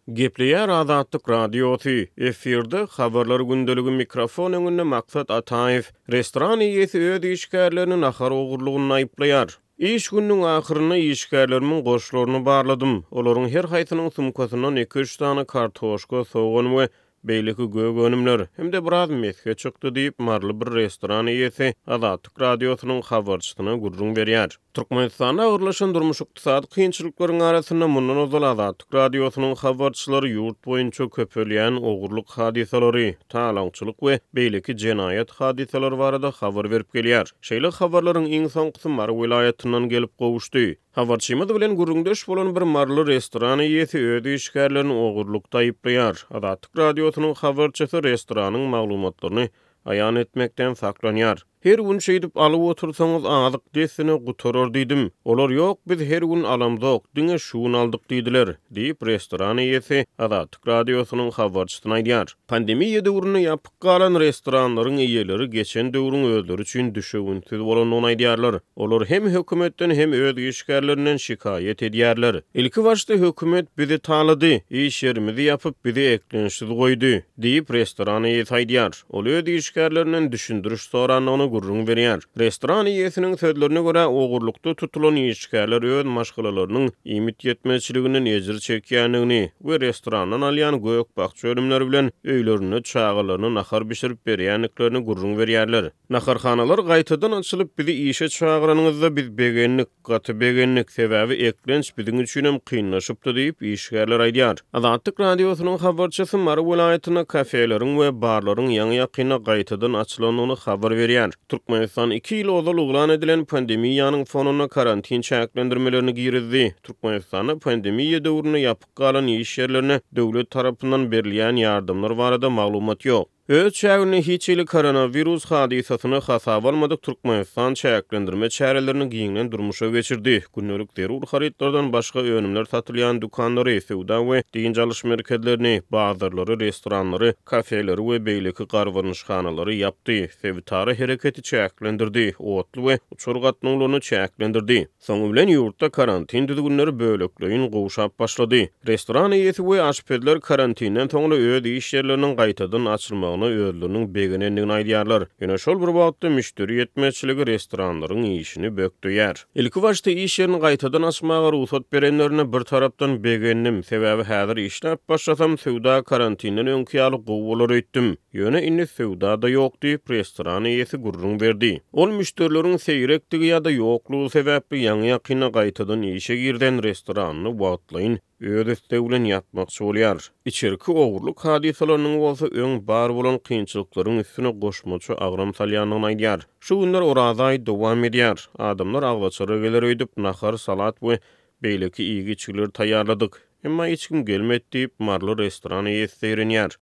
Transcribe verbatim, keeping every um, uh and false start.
Gepleýär Azatlyk radiosy. Eferde habarlar gündeligi mikrofon öňünde maksat Ataýew restoran iýesi öz işgärlerini nahar ogurlygyny aýplaýar. İş günüň ahyryna işgärlerimin goşlaryny barladym. Olaryň her haýsynyň sumkasyndan iki üç tane kartoşka, soğan we beýleki gög önümler hem de biraz meske çykdy diýip marly bir restoran iýesi Azatlyk radiosynyň habarçysyna gurrun berýär. Türkmenistanda agyrlaşan durmuş ykdysady kynçylyklaryň arasynda mundan ozal Azatlyk radiosynyň habarçylary ýurt boýunça köpelýän ogurlyk hadisalary, talaňçylyk we beýleki jenaýat hadisalary barada habar berip gelýär. Şeýle habarlaryň iň soňky Mar vilayatynyň gelip gowuşdy. Habarçymyz bilen gurrundaş bolan bir marly restoran iýesi öz işgärlerini ogurlukda aýplaýar. Azatlyk radiosynyň habarçysy restoranyň maglumatlaryny aýan etmekden saklanýar. Her gün şeýdip alyp otursaňyz azyk desine gutorar diýdim. Olar ýok, biz her gün alamdyk, diňe şuny aldyk diýdiler, diýip restoran iýesi Azatlyk radiosynyň habarçysyna aýdýar. Pandemiýa döwründe ýapyk galan restoranlaryň iýeleri geçen döwrüň özleri üçin düşeginsiz bolanyny aýdýarlar. Olar hem hökümetden hem öz işgärlerinden şikaýet edýärler. Ilki başda hökümet bizi talady, iş yerimizi ýapyp bizi eklensiz goýdy, diýip restoran iýesi aýdýar. Ol öz işgärlerinden düşündiriş soranyny gurrun berýär. Restoran iýesiniň sözlerine görä ogurlukda tutulan işgärler öz maşgalalarynyň imit ýetmezçiliginiň ejir çekýändigini we restorandan alýan gök bakça ölümleri bilen öýlerini çağalaryny nahar bişirip berýänliklerini gurrun berýärler. Naharhanalar gaýtadan açylyp bizi işe çağıranyňyzda biz begenlik, gaty begenlik sebäbi eklenç biziň üçin hem kynlaşypdy diýip işgärler aýdýar. Azatlyk radiosynyň habarçysy Mar vilayatyna kafeleriň we barlaryň ýaňy ýakyna gaýtadan açylanyny habar berýär. Türkmenistan iki ýyl ozal uglan edilen pandemiýanyň fonuna karantin çäklendirmelerini girizdi. Türkmenistanda pandemiýa döwründe ýapyk galan iş ýerlerine döwlet tarapyndan berilýän ýardymlar barada maglumat ýok. Öz çägini hiçili koronavirus hadisasyny hasaba almadyk Türkmenistan çäklendirme çärelerini giňden durmuşa geçirdi. Günnelik derur haritlardan başga önümler satylýan dukanlary, sewda we diň çalyş merkezlerini, bazarlary, restoranlary, kafeleri we beýleki garwanyşhanalary ýapdy. Sewtary hereketi çäklendirdi, otly we uçur gatnaklaryny çäklendirdi. Soňy bilen ýurtda karantin düzgünleri bölekleýin gowşap başlady. Restoran iýesi we aşpezler karantinden soňra öz iş ýerleriniň gaýtadan açylmagyny özleriniň begenendigini aýdýarlar. Ýene şol bir wagtda müşteri ýetmezçiligi restoranlaryň işini bökdüýär. Ilki başda iş ýerini gaýtadan açmaga ruhsat berenlerine bir tarapdan begenim, sebäbi häzir işläp başlasam sewda karantinden öňki ýaly gowy bolar öýtdim. Ýöne indi sewda da ýok diýip restoran iýesi gurrun berdi. Ol müşterileriň seýrektigi ýa-da ýoklugy sebäpli ýaňy ýakyna gaýtadan işe girden restoranyny wagtlaýyn öz üstünden ýatmakçy bolýar. İçerki ogurluk hadisalarynyň bolsa öň bar bolan kynçylyklaryň üstüne goşmaçy agram salýanyny aýdýar. Şu günler oraday dowam edýär. Adamlar aglaçary geler öýdüp nahar, salat we beýleki iýgiçiler taýýarladyk. Emma hiç kim gelmedi diýip marly restoran iýesi seýrenýär.